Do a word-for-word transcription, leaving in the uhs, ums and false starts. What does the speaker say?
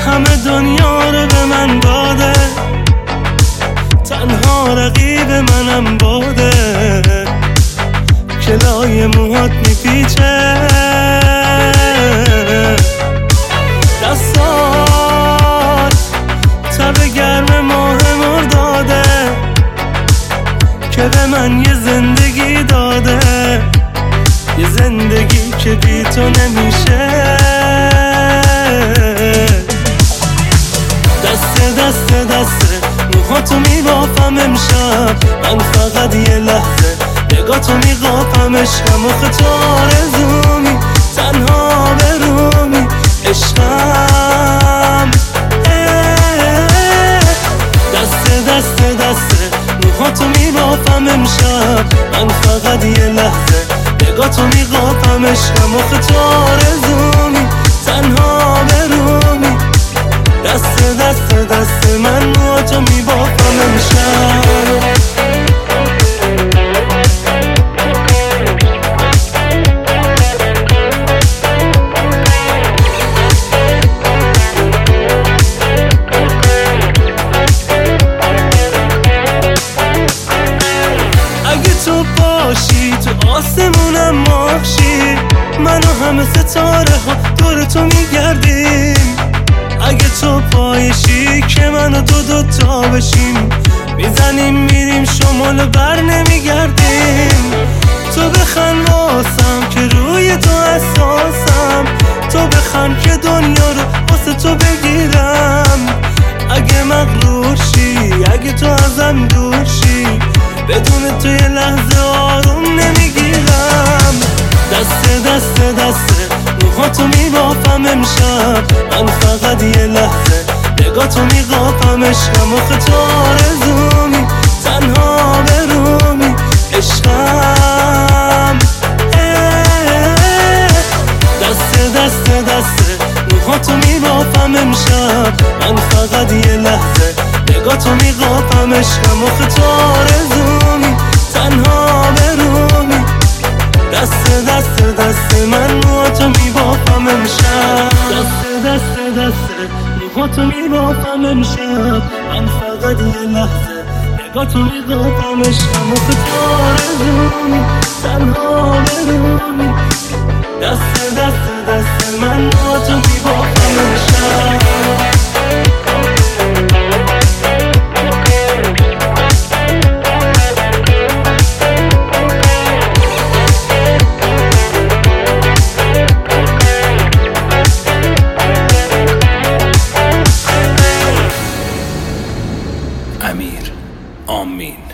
همه دنیا رو به من داده، تنها رقیب منم باده. کلای موهات میپیچه، دستات تب گرم ماه مرداده که به من یه زندگی داده، یه زندگی که بی تو نمیشه. دسته دسته دسته موهاتو میبافم امشب، من فقط یه لحظه نگاهتو میقاپم. عشقم و تو آرزومی، تنها برومی عشقم. دسته دسته دسته موهاتو میبافم امشب، من فقط یه لحظه نگاهتو میقاپم. عشقم و تو آرزومی، تنها برومی. دسته دسته دسته من موهاتو میبافم امشب. تو باشی تو آسمونم ماهشی، من و همه ستاره ها دور تو میگردیم. اگه تو پایشی که من و دو دوتا بشیم، میزنیم میریم شمال و بر نمیگردیم. تو بخن واسم که روی تو اساسم، تو بخن که دنیا رو واسه تو بگیرم. اگه مغرور شی، اگه تو ازم دور شی، بدون تو یه لحظه آروم نمیگیرم. دسته دسته دسته موهاتو میبافم امشب، من فقط یه لحظه نگاهتو میقاپم. عشقم و تو آرزومی، تنها برومی عشقم. دسته دسته دسته موهاتو میبافم امشب، من فقط یه لحظه نگاهتو میقاپم. عشقم و تو آرزومی، تنها برومی. دسته دسته دسته من موهاتو میبافم امشب، دسته دسته دسته موهاتو میبافم امشب، من فقط یه لحظه نگاهتو میقاپم. عشقم و تو آرزومی، تنها برومی. دسته دسته دسته من موهاتو میبافم امشب. امیر آمین.